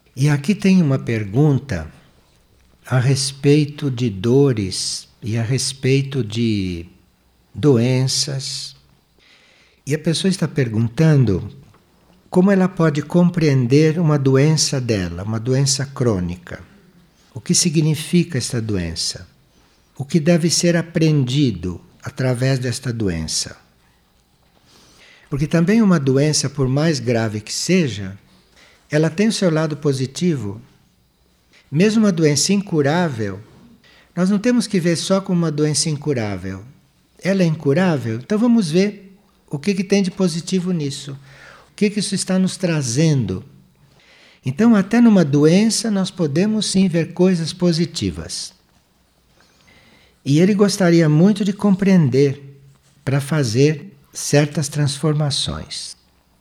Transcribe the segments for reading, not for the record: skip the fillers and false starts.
E aqui tem uma pergunta a respeito de dores e a respeito de doenças. E a pessoa está perguntando como ela pode compreender uma doença dela, uma doença crônica. O que significa esta doença? O que deve ser aprendido através desta doença? Porque também uma doença, por mais grave que seja, ela tem o seu lado positivo. Mesmo uma doença incurável, nós não temos que ver só como uma doença incurável. Ela é incurável? Então vamos ver o que tem de positivo nisso. O que isso está nos trazendo. Então, até numa doença, nós podemos sim ver coisas positivas. E ele gostaria muito de compreender para fazer certas transformações.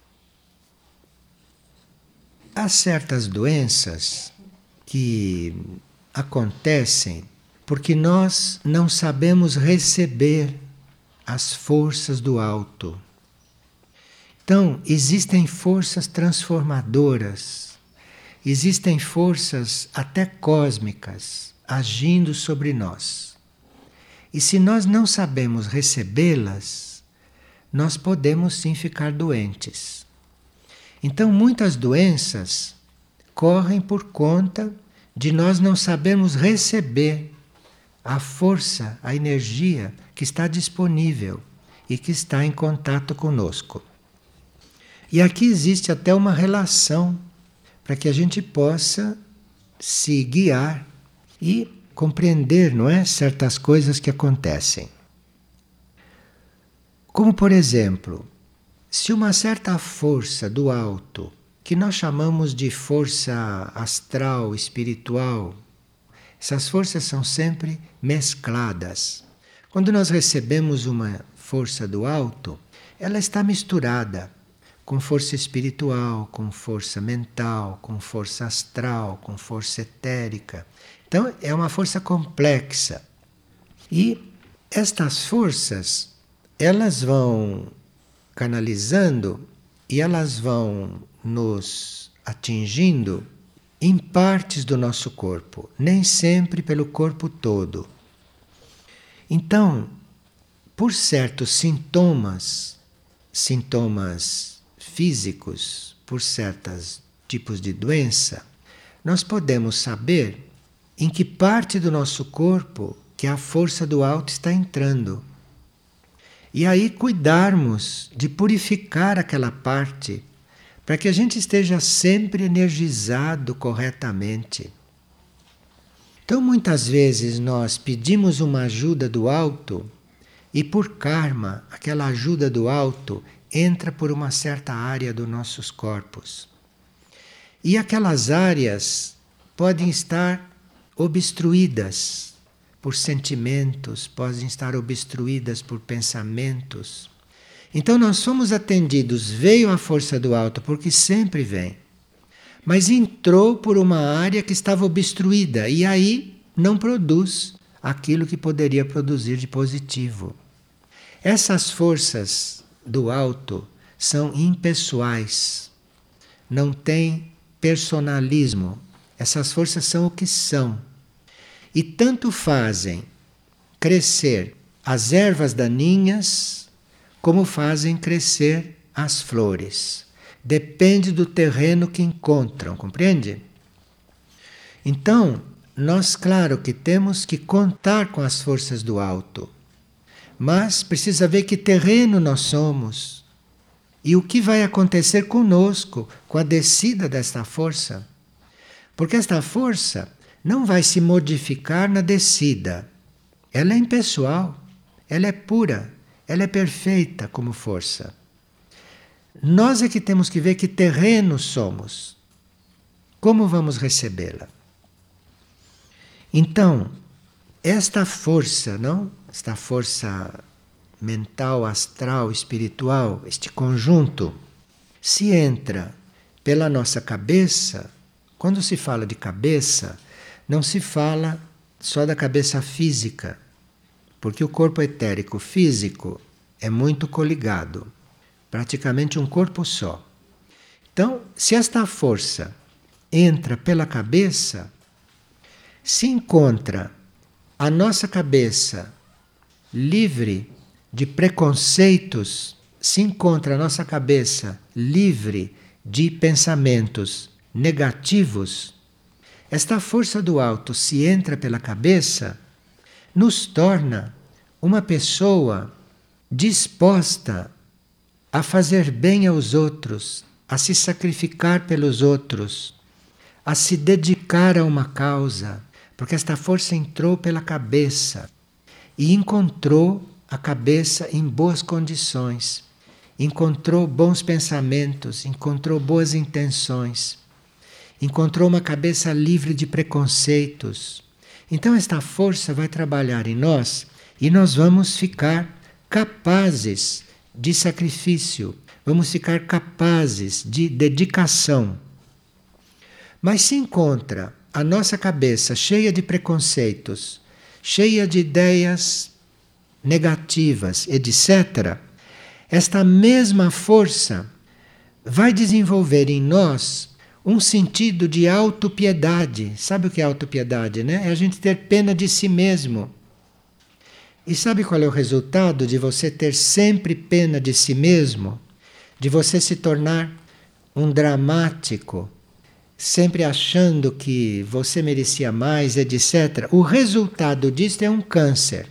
Há certas doenças que acontecem porque nós não sabemos receber as forças do alto. Então, existem forças transformadoras, existem forças até cósmicas agindo sobre nós. E se nós não sabemos recebê-las, nós podemos sim ficar doentes. Então, muitas doenças correm por conta de nós não sabermos receber a força, a energia que está disponível e que está em contato conosco. E aqui existe até uma relação para que a gente possa se guiar e compreender, não é, certas coisas que acontecem. Como, por exemplo, se uma certa força do alto, que nós chamamos de força astral, espiritual, essas forças são sempre mescladas. Quando nós recebemos uma força do alto, ela está misturada com força espiritual, com força mental, com força astral, com força etérica. Então é uma força complexa. E estas forças, elas vão canalizando e elas vão nos atingindo em partes do nosso corpo, nem sempre pelo corpo todo. Então, por certos sintomas físicos, por certos tipos de doença, nós podemos saber em que parte do nosso corpo que a força do alto está entrando. E aí cuidarmos de purificar aquela parte para que a gente esteja sempre energizado corretamente. Então, muitas vezes nós pedimos uma ajuda do alto e, por karma, aquela ajuda do alto entra por uma certa área dos nossos corpos. E aquelas áreas podem estar obstruídas por sentimentos, podem estar obstruídas por pensamentos. Então nós somos atendidos, veio a força do alto, porque sempre vem, mas entrou por uma área que estava obstruída e aí não produz aquilo que poderia produzir de positivo. Essas forças do alto são impessoais, não têm personalismo. Essas forças são o que são. E tanto fazem crescer as ervas daninhas, como fazem crescer as flores. Depende do terreno que encontram, compreende? Então, nós, claro que temos que contar com as forças do alto, mas precisa ver que terreno nós somos e o que vai acontecer conosco com a descida desta força. Porque esta força não vai se modificar na descida. Ela é impessoal, ela é pura, ela é perfeita como força. Nós é que temos que ver que terreno somos. Como vamos recebê-la? Então, esta força, não? Esta força mental, astral, espiritual, este conjunto, se entra pela nossa cabeça. Quando se fala de cabeça, não se fala só da cabeça física, porque o corpo etérico físico é muito coligado, praticamente um corpo só. Então, se esta força entra pela cabeça, se encontra a nossa cabeça livre de preconceitos, se encontra a nossa cabeça livre de pensamentos negativos, esta força do alto, se entra pela cabeça, nos torna uma pessoa disposta a fazer bem aos outros, a se sacrificar pelos outros, a se dedicar a uma causa, porque esta força entrou pela cabeça e encontrou a cabeça em boas condições, encontrou bons pensamentos, encontrou boas intenções, encontrou uma cabeça livre de preconceitos. Então esta força vai trabalhar em nós e nós vamos ficar capazes de sacrifício, vamos ficar capazes de dedicação. Mas se encontra a nossa cabeça cheia de preconceitos, cheia de ideias negativas, etc., esta mesma força vai desenvolver em nós um sentido de autopiedade. Sabe o que é autopiedade, né? É a gente ter pena de si mesmo. E sabe qual é o resultado de você ter sempre pena de si mesmo? De você se tornar um dramático, sempre achando que você merecia mais, etc. O resultado disso é um câncer.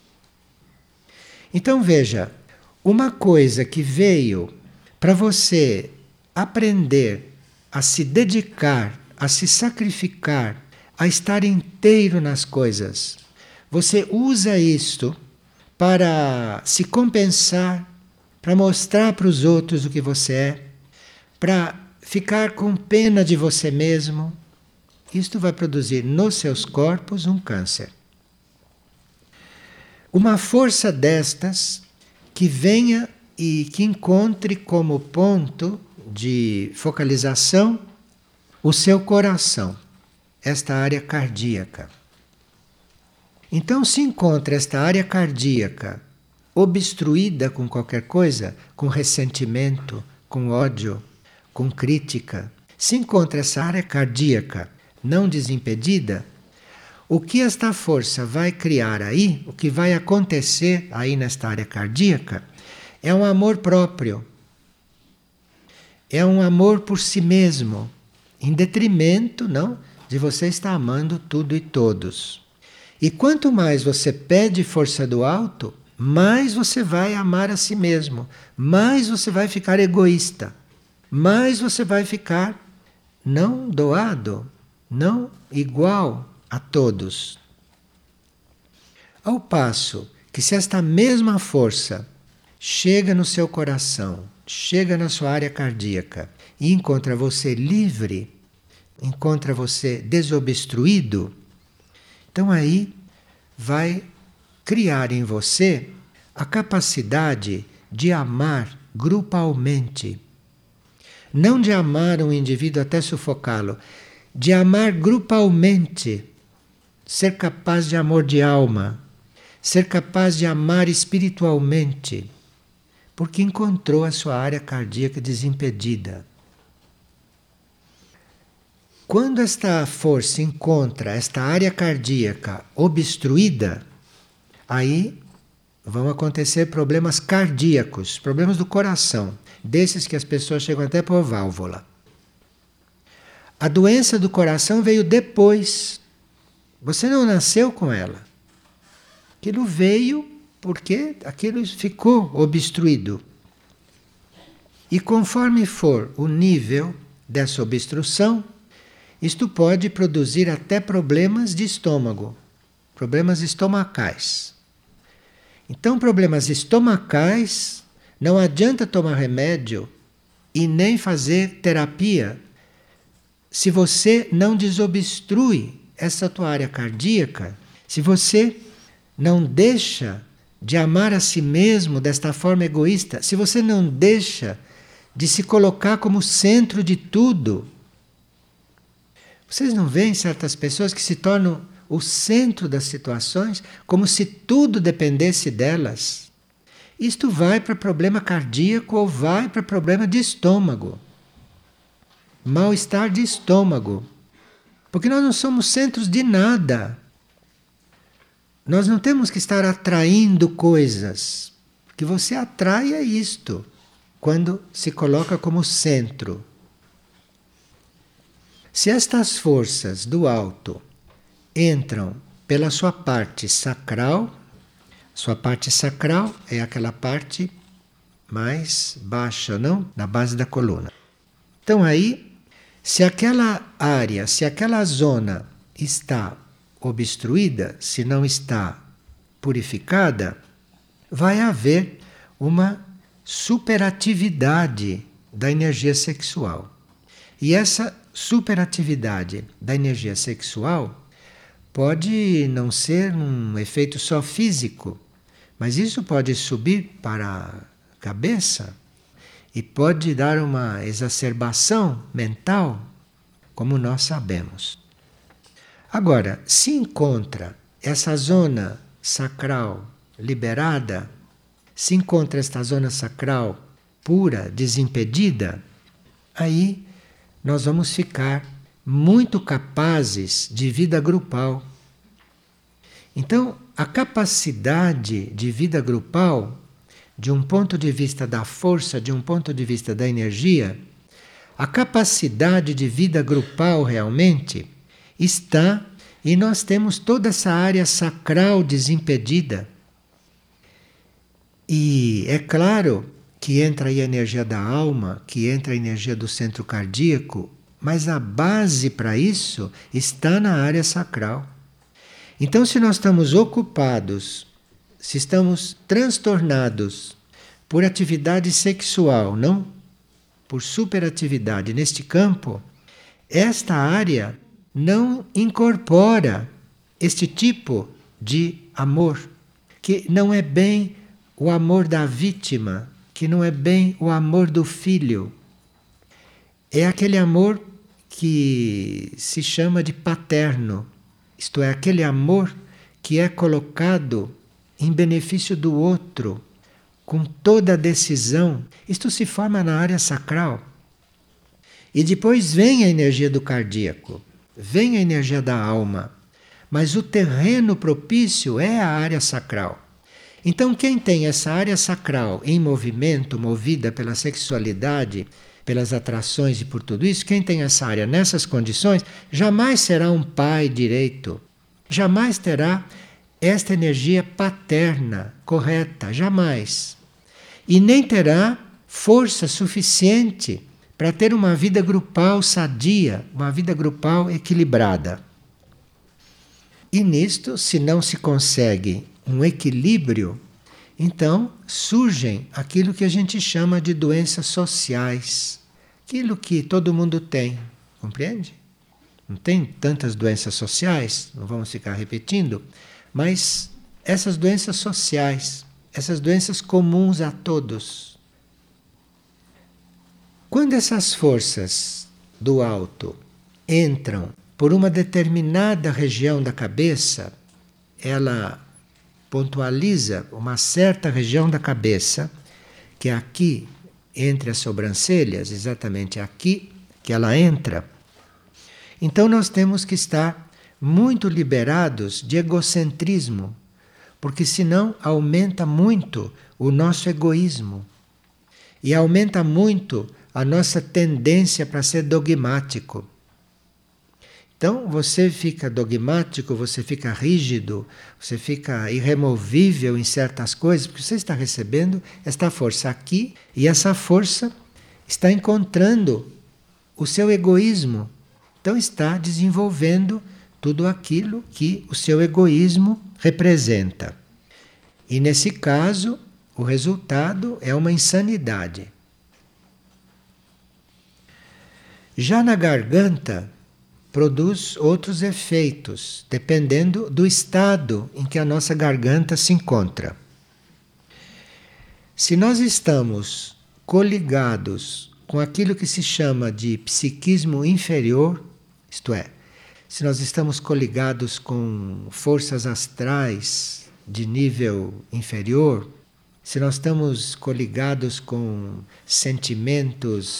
Então veja, uma coisa que veio para você aprender a se dedicar, a se sacrificar, a estar inteiro nas coisas. Você usa isto para se compensar, para mostrar para os outros o que você é, para ficar com pena de você mesmo. Isto vai produzir nos seus corpos um câncer. Uma força destas que venha e que encontre como ponto de focalização o seu coração, esta área cardíaca. Então, se encontra esta área cardíaca obstruída com qualquer coisa, com ressentimento, com ódio, com crítica, se encontra essa área cardíaca não desimpedida, o que esta força vai criar aí, o que vai acontecer aí nesta área cardíaca, é um amor próprio. É um amor por si mesmo, em detrimento, não, de você estar amando tudo e todos. E quanto mais você pede força do alto, mais você vai amar a si mesmo, mais você vai ficar egoísta, mais você vai ficar não doado, não igual a todos. Ao passo que se esta mesma força chega no seu coração, chega na sua área cardíaca e encontra você livre, encontra você desobstruído, então aí vai criar em você a capacidade de amar grupalmente. Não de amar um indivíduo até sufocá-lo, de amar grupalmente, ser capaz de amor de alma, ser capaz de amar espiritualmente, porque encontrou a sua área cardíaca desimpedida. Quando esta força encontra esta área cardíaca obstruída, aí vão acontecer problemas cardíacos, problemas do coração, desses que as pessoas chegam até por válvula. A doença do coração veio depois. Você não nasceu com ela. Aquilo veio porque aquilo ficou obstruído. E conforme for o nível dessa obstrução, isto pode produzir até problemas de estômago, problemas estomacais. Então, problemas estomacais, não adianta tomar remédio e nem fazer terapia se você não desobstrui essa tua área cardíaca, se você não deixa de amar a si mesmo desta forma egoísta, se você não deixa de se colocar como centro de tudo. Vocês não veem certas pessoas que se tornam o centro das situações como se tudo dependesse delas? Isto vai para problema cardíaco ou vai para problema de estômago. mal-estar de estômago. Porque nós não somos centros de nada. Nós não temos que estar atraindo coisas. Porque você atrai é isto, quando se coloca como centro. Se estas forças do alto entram pela sua parte sacral é aquela parte mais baixa, não? Na base da coluna. Então aí, se aquela área, se aquela zona está obstruída, se não está purificada, vai haver uma superatividade da energia sexual. E essa superatividade da energia sexual pode não ser um efeito só físico, mas isso pode subir para a cabeça e pode dar uma exacerbação mental, como nós sabemos. Agora, se encontra essa zona sacral liberada, se encontra esta zona sacral pura, desimpedida, aí nós vamos ficar muito capazes de vida grupal. Então, a capacidade de vida grupal, de um ponto de vista da força, de um ponto de vista da energia, a capacidade de vida grupal realmente está, e nós temos toda essa área sacral desimpedida. E é claro que entra aí a energia da alma, que entra a energia do centro cardíaco, mas a base para isso está na área sacral. Então, se nós estamos ocupados, se estamos transtornados por atividade sexual, não por superatividade neste campo, esta área não incorpora este tipo de amor, que não é bem o amor da vítima, que não é bem o amor do filho. É aquele amor que se chama de paterno, isto é, aquele amor que é colocado em benefício do outro, com toda a decisão. Isto se forma na área sacral. E depois vem a energia do cardíaco, vem a energia da alma, mas o terreno propício é a área sacral. Então, quem tem essa área sacral em movimento, movida pela sexualidade, pelas atrações e por tudo isso, quem tem essa área nessas condições, jamais será um pai direito, jamais terá esta energia paterna correta, jamais. E nem terá força suficiente para ter uma vida grupal sadia, uma vida grupal equilibrada. E nisto, se não se consegue um equilíbrio, então surgem aquilo que a gente chama de doenças sociais. Aquilo que todo mundo tem, compreende? Não tem tantas doenças sociais, não vamos ficar repetindo, mas essas doenças sociais, essas doenças comuns a todos. Quando essas forças do alto entram por uma determinada região da cabeça, ela pontualiza uma certa região da cabeça, que é aqui entre as sobrancelhas, exatamente aqui que ela entra. Então nós temos que estar muito liberados de egocentrismo, porque senão aumenta muito o nosso egoísmo e aumenta muito a nossa tendência para ser dogmático. Então você fica dogmático, você fica rígido, você fica irremovível em certas coisas, porque você está recebendo esta força aqui e essa força está encontrando o seu egoísmo. Então está desenvolvendo tudo aquilo que o seu egoísmo representa. E nesse caso, o resultado é uma insanidade. Já na garganta, produz outros efeitos, dependendo do estado em que a nossa garganta se encontra. Se nós estamos coligados com aquilo que se chama de psiquismo inferior, isto é, se nós estamos coligados com forças astrais de nível inferior, se nós estamos coligados com sentimentos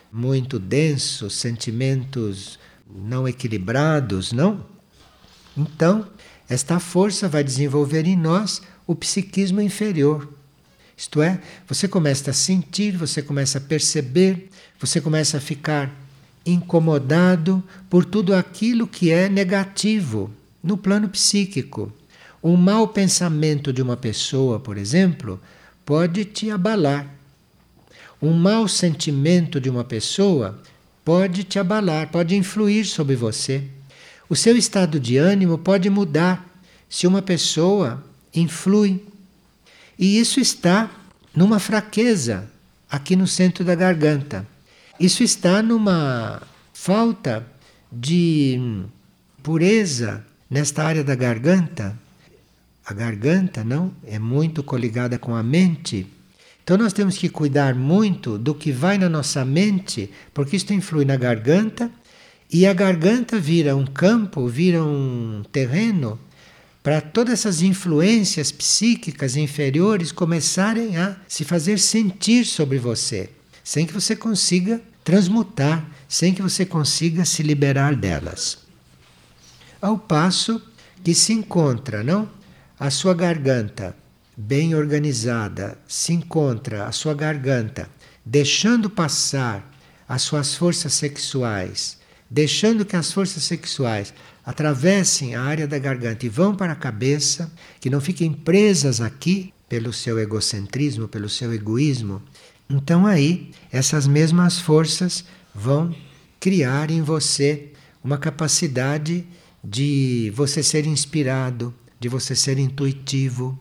muito densos, sentimentos não equilibrados, não? Então, esta força vai desenvolver em nós o psiquismo inferior. Isto é, você começa a sentir, você começa a perceber, você começa a ficar incomodado por tudo aquilo que é negativo no plano psíquico. Um mau pensamento de uma pessoa, por exemplo, pode te abalar. Um mau sentimento de uma pessoa pode te abalar, pode influir sobre você. O seu estado de ânimo pode mudar se uma pessoa influi. E isso está numa fraqueza aqui no centro da garganta. Isso está numa falta de pureza nesta área da garganta. A garganta, não, é muito coligada com a mente. Então nós temos que cuidar muito do que vai na nossa mente, porque isto influi na garganta, e a garganta vira um campo, vira um terreno para todas essas influências psíquicas inferiores começarem a se fazer sentir sobre você, sem que você consiga transmutar, sem que você consiga se liberar delas. Ao passo que se encontra, não? A sua garganta bem organizada, se encontra a sua garganta deixando passar as suas forças sexuais, deixando que as forças sexuais atravessem a área da garganta e vão para a cabeça, que não fiquem presas aqui pelo seu egocentrismo, pelo seu egoísmo. Então aí essas mesmas forças vão criar em você uma capacidade de você ser inspirado, de você ser intuitivo.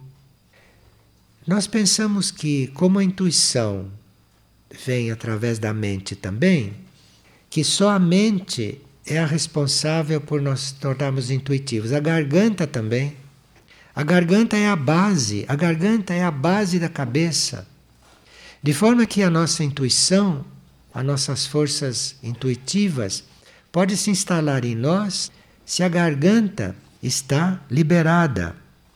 Nós pensamos que, como a intuição vem através da mente também, que só a mente é a responsável por nós tornarmos intuitivos. A garganta também. A garganta é a base da cabeça. De forma que a nossa intuição, as nossas forças intuitivas, pode se instalar em nós se a garganta está liberada.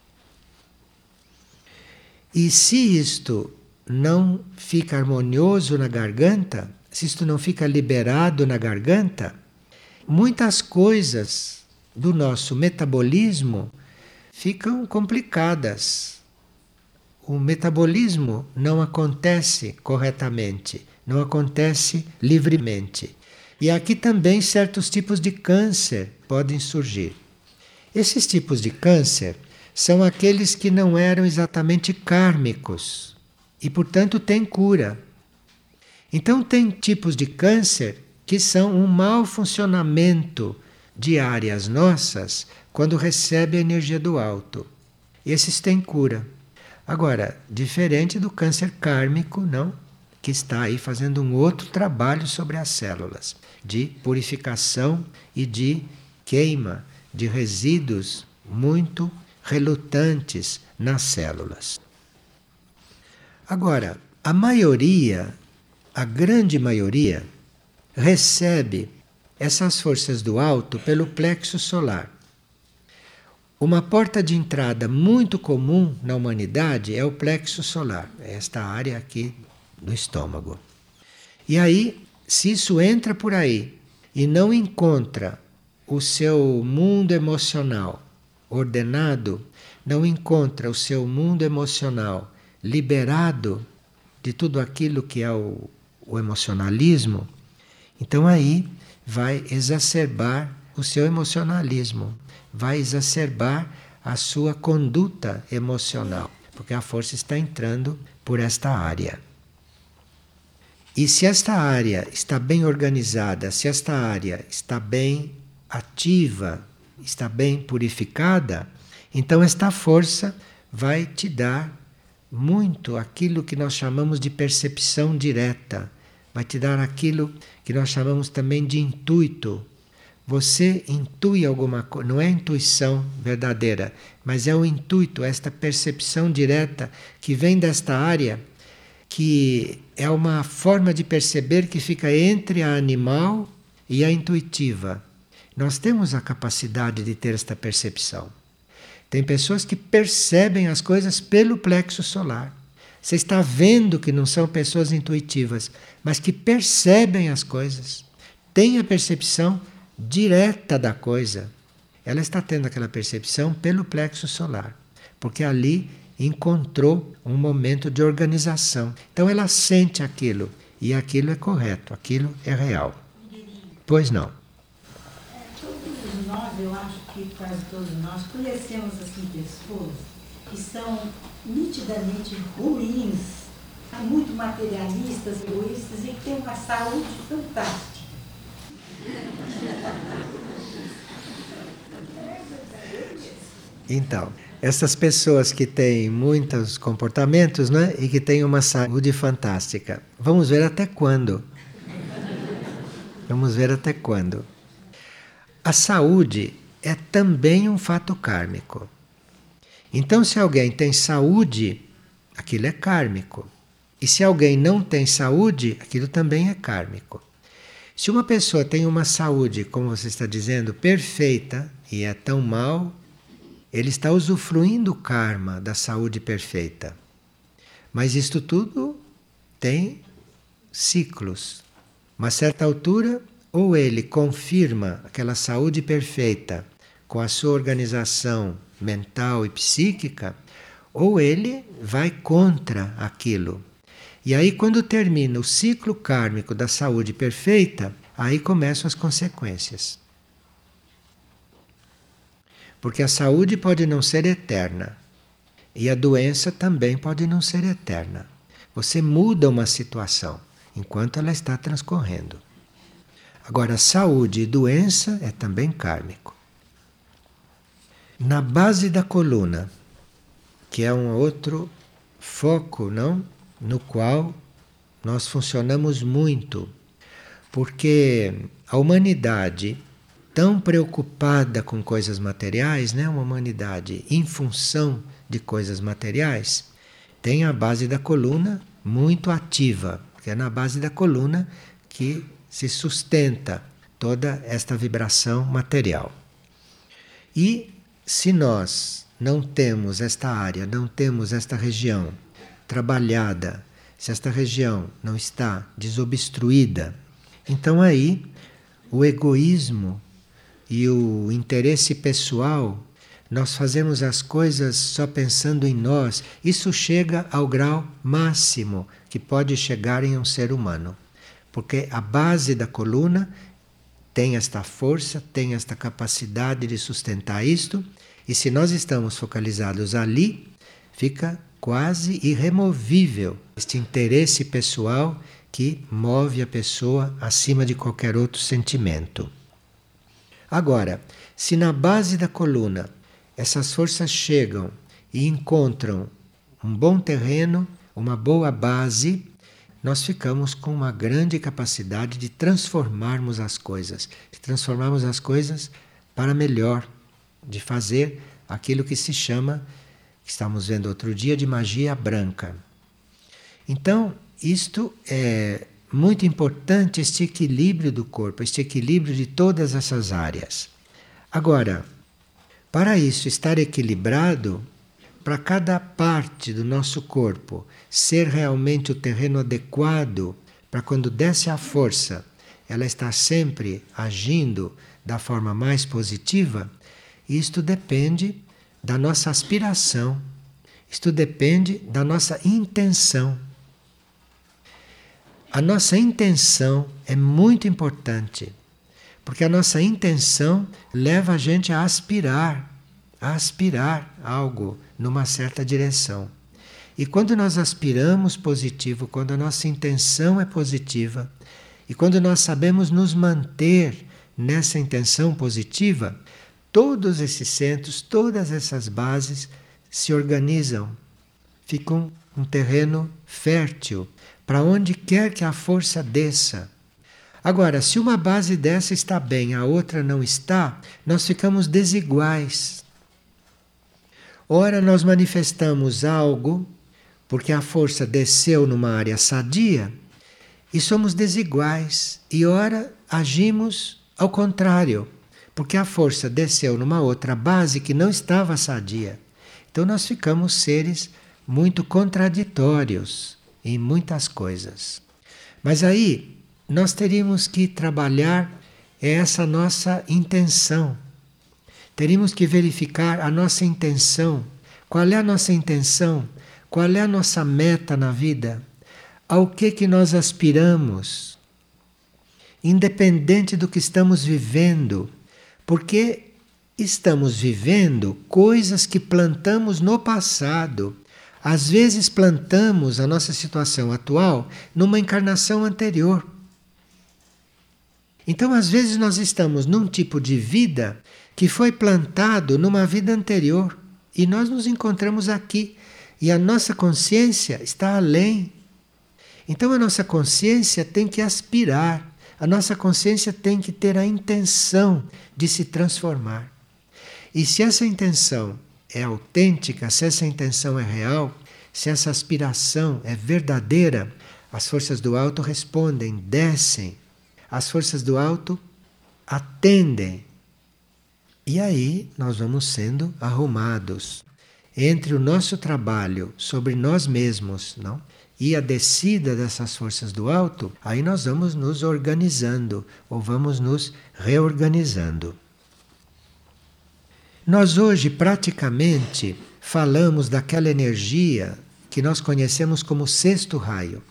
E se isto não fica harmonioso na garganta, se isto não fica liberado na garganta, muitas coisas do nosso metabolismo ficam complicadas. O metabolismo não acontece corretamente, não acontece livremente. E aqui também certos tipos de câncer podem surgir. Esses tipos de câncer são aqueles que não eram exatamente kármicos e, portanto, têm cura. Então, tem tipos de câncer que são um mau funcionamento de áreas nossas quando recebe a energia do alto. Esses têm cura. Agora, diferente do câncer kármico, não, que está aí fazendo um outro trabalho sobre as células, de purificação e de queima de resíduos muito relutantes nas células. Agora, a maioria, a grande maioria, recebe essas forças do alto pelo plexo solar. Uma porta de entrada muito comum na humanidade é o plexo solar, esta área aqui do estômago. E aí, se isso entra por aí e não encontra o seu mundo emocional ordenado, não encontra o seu mundo emocional liberado de tudo aquilo que é o emocionalismo, então aí vai exacerbar o seu emocionalismo, vai exacerbar a sua conduta emocional, porque a força está entrando por esta área. E se esta área está bem organizada, se esta área está bem ativa, está bem purificada, então esta força vai te dar muito aquilo que nós chamamos de percepção direta, vai te dar aquilo que nós chamamos também de intuito. Você intui alguma coisa, não é intuição verdadeira, mas é o intuito, esta percepção direta que vem desta área, que é uma forma de perceber que fica entre a animal e a intuitiva. Nós temos a capacidade de ter esta percepção. Tem pessoas que percebem as coisas pelo plexo solar. Você está vendo que não são pessoas intuitivas, mas que percebem as coisas, têm a percepção direta da coisa. Ela está tendo aquela percepção pelo plexo solar, porque ali encontrou um momento de organização. Então ela sente aquilo, e aquilo é correto, aquilo é real. Pois não. Todos nós, eu acho que quase todos nós, conhecemos assim pessoas que são nitidamente ruins, muito materialistas, egoístas e que têm uma saúde fantástica. Então, essas pessoas que têm muitos comportamentos, né, e que têm uma saúde fantástica, vamos ver até quando. Vamos ver até quando. A saúde é também um fato kármico. Então, se alguém tem saúde, aquilo é kármico. E se alguém não tem saúde, aquilo também é kármico. Se uma pessoa tem uma saúde, como você está dizendo, perfeita, e é tão mal, ele está usufruindo o karma da saúde perfeita. Mas isto tudo tem ciclos. Uma certa altura, ou ele confirma aquela saúde perfeita com a sua organização mental e psíquica, ou ele vai contra aquilo. E aí, quando termina o ciclo kármico da saúde perfeita, aí começam as consequências. Porque a saúde pode não ser eterna. E a doença também pode não ser eterna. Você muda uma situação enquanto ela está transcorrendo. Agora, saúde e doença é também kármico. Na base da coluna, que é um outro foco, não? No qual nós funcionamos muito, porque a humanidade, tão preocupada com coisas materiais, né? Uma humanidade em função de coisas materiais, tem a base da coluna muito ativa, porque é na base da coluna que se sustenta toda esta vibração material. E se nós não temos esta área, não temos esta região trabalhada, se esta região não está desobstruída, então aí o egoísmo e o interesse pessoal, nós fazemos as coisas só pensando em nós, isso chega ao grau máximo que pode chegar em um ser humano. Porque a base da coluna tem esta força, tem esta capacidade de sustentar isto, e se nós estamos focalizados ali, fica quase irremovível este interesse pessoal que move a pessoa acima de qualquer outro sentimento. Agora, se na base da coluna essas forças chegam e encontram um bom terreno, uma boa base, nós ficamos com uma grande capacidade de transformarmos as coisas, para melhor, de fazer aquilo que se chama, que estamos vendo outro dia, de magia branca. Então, isto é muito importante, este equilíbrio do corpo, este equilíbrio de todas essas áreas. Agora, para isso estar equilibrado, para cada parte do nosso corpo ser realmente o terreno adequado, para quando desce a força, ela está sempre agindo da forma mais positiva, isto depende da nossa aspiração, isto depende da nossa intenção. A nossa intenção é muito importante, porque a nossa intenção leva a gente a aspirar algo numa certa direção. E quando nós aspiramos positivo, quando a nossa intenção é positiva, e quando nós sabemos nos manter nessa intenção positiva, todos esses centros, todas essas bases se organizam, ficam um terreno fértil para onde quer que a força desça. Agora, se uma base dessa está bem, a outra não está, nós ficamos desiguais. Ora, nós manifestamos algo porque a força desceu numa área sadia e somos desiguais. E ora, agimos ao contrário, porque a força desceu numa outra base que não estava sadia. Então nós ficamos seres muito contraditórios em muitas coisas. Mas aí nós teríamos que trabalhar essa nossa intenção. Teríamos que verificar a nossa intenção. Qual é a nossa intenção? Qual é a nossa meta na vida? Ao que nós aspiramos? Independente do que estamos vivendo. Porque estamos vivendo coisas que plantamos no passado. Às vezes plantamos a nossa situação atual numa encarnação anterior. Então, às vezes, nós estamos num tipo de vida que foi plantado numa vida anterior e nós nos encontramos aqui e a nossa consciência está além. Então, a nossa consciência tem que aspirar, a nossa consciência tem que ter a intenção de se transformar. E se essa intenção é autêntica, se essa intenção é real, se essa aspiração é verdadeira, as forças do alto respondem, descem. As forças do alto atendem. E aí nós vamos sendo arrumados. Entre o nosso trabalho sobre nós mesmos, não? E a descida dessas forças do alto, aí nós vamos nos organizando, ou vamos nos reorganizando. Nós hoje praticamente falamos daquela energia que nós conhecemos como sexto raio.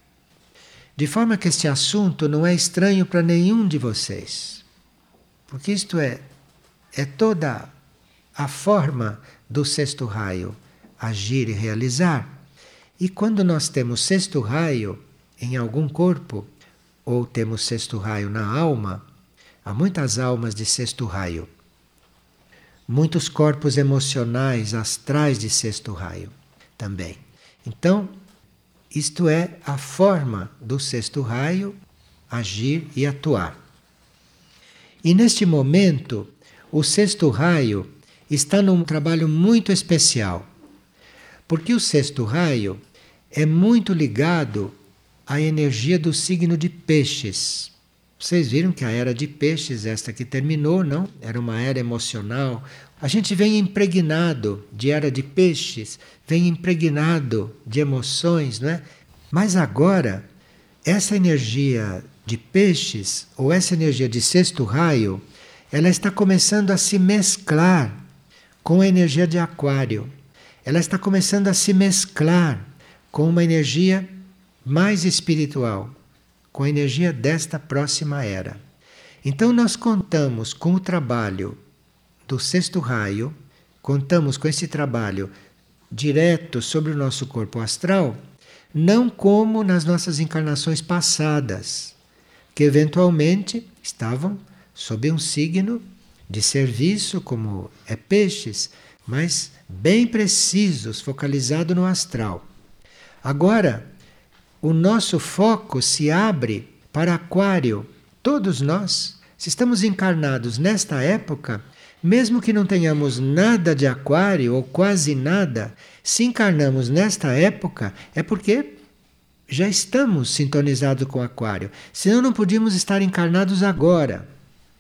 De forma que este assunto não é estranho para nenhum de vocês. Porque isto é toda a forma do sexto raio agir e realizar. E quando nós temos sexto raio em algum corpo, ou temos sexto raio na alma, há muitas almas de sexto raio. Muitos corpos emocionais, astrais de sexto raio também. Então, isto é a forma do sexto raio agir e atuar. E neste momento, o sexto raio está num trabalho muito especial, porque o sexto raio é muito ligado à energia do signo de Peixes. Vocês viram que a era de Peixes, esta que terminou, não? Era uma era emocional. A gente vem impregnado de era de Peixes, vem impregnado de emoções, não é? Mas agora, essa energia de Peixes, ou essa energia de sexto raio, ela está começando a se mesclar com a energia de Aquário. Ela está começando a se mesclar com uma energia mais espiritual, com a energia desta próxima era. Então nós contamos com o trabalho do sexto raio, contamos com esse trabalho direto sobre o nosso corpo astral, não como nas nossas encarnações passadas, que eventualmente estavam sob um signo de serviço, como é Peixes, mas bem precisos, focalizado no astral. Agora, o nosso foco se abre para Aquário. Todos nós, se estamos encarnados nesta época, mesmo que não tenhamos nada de Aquário ou quase nada, se encarnamos nesta época é porque já estamos sintonizados com Aquário. Senão não podíamos estar encarnados agora.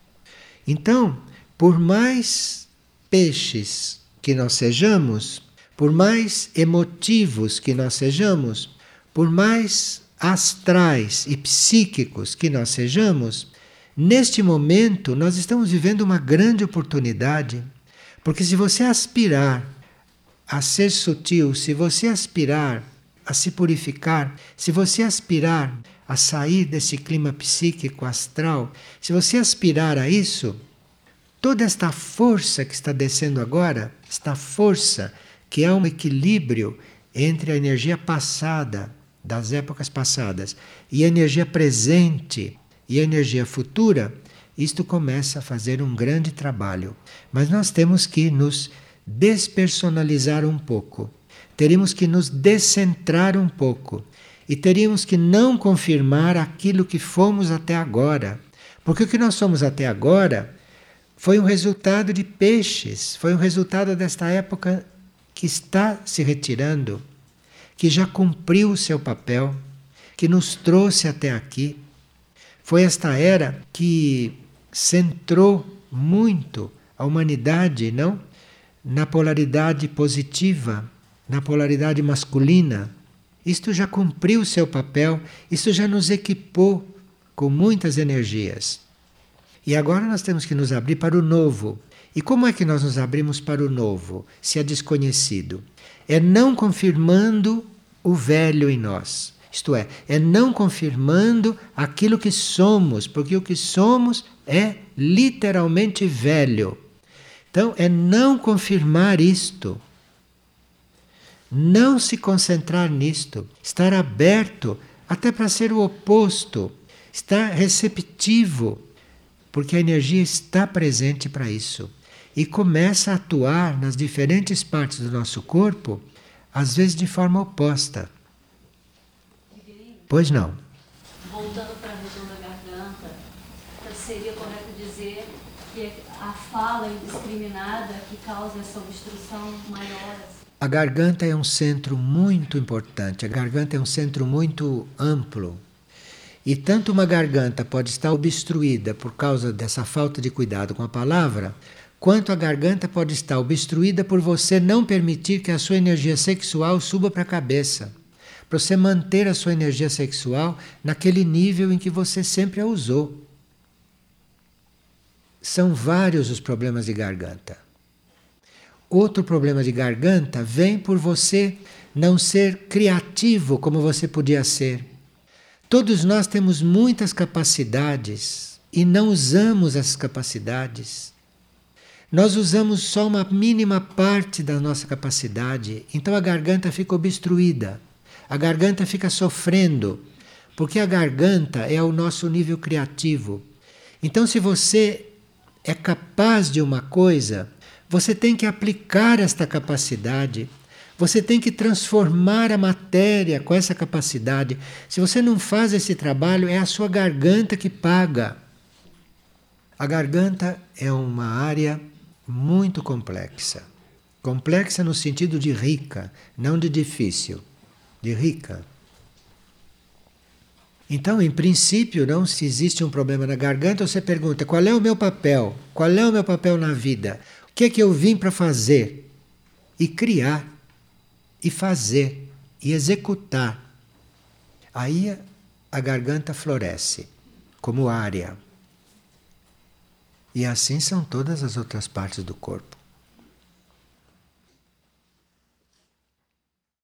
Então, por mais Peixes que nós sejamos, por mais emotivos que nós sejamos, por mais astrais e psíquicos que nós sejamos, neste momento nós estamos vivendo uma grande oportunidade, porque se você aspirar a ser sutil, se você aspirar a se purificar, se você aspirar a sair desse clima psíquico astral, se você aspirar a isso, toda esta força que está descendo agora, esta força que é um equilíbrio entre a energia passada, das épocas passadas, e a energia presente e a energia futura, isto começa a fazer um grande trabalho. Mas nós temos que nos despersonalizar um pouco, teríamos que nos descentrar um pouco e teríamos que não confirmar aquilo que fomos até agora, porque o que nós somos até agora foi um resultado de Peixes, foi um resultado desta época que está se retirando, que já cumpriu o seu papel, que nos trouxe até aqui. Foi esta era que centrou muito a humanidade, não? Na polaridade positiva, na polaridade masculina, isto já cumpriu o seu papel, isto já nos equipou com muitas energias. E agora nós temos que nos abrir para o novo. E como é que nós nos abrimos para o novo, se é desconhecido? É não confirmando o velho em nós. Isto é não confirmando aquilo que somos, porque o que somos é literalmente velho. Então, é não confirmar isto. Não se concentrar nisto. Estar aberto até para ser o oposto. Estar receptivo, porque a energia está presente para isso. E começa a atuar nas diferentes partes do nosso corpo, às vezes de forma oposta. Pois não. Voltando para a região da garganta, seria correto dizer que é a fala indiscriminada que causa essa obstrução maior? A garganta é um centro muito importante, a garganta é um centro muito amplo. E tanto uma garganta pode estar obstruída por causa dessa falta de cuidado com a palavra, quanto a garganta pode estar obstruída por você não permitir que a sua energia sexual suba para a cabeça. Para você manter a sua energia sexual naquele nível em que você sempre a usou. São vários os problemas de garganta. Outro problema de garganta vem por você não ser criativo como você podia ser. Todos nós temos muitas capacidades e não usamos essas capacidades. Nós usamos só uma mínima parte da nossa capacidade, então a garganta fica obstruída. A garganta fica sofrendo, porque a garganta é o nosso nível criativo. Então, se você é capaz de uma coisa, você tem que aplicar esta capacidade, você tem que transformar a matéria com essa capacidade. Se você não faz esse trabalho, é a sua garganta que paga. A garganta é uma área muito complexa. Complexa no sentido de rica, não de difícil. De rica. Então, em princípio, não se existe um problema na garganta, você pergunta, qual é o meu papel? Qual é o meu papel na vida? O que é que eu vim para fazer? E criar, e fazer, e executar. Aí a garganta floresce, como área. E assim são todas as outras partes do corpo.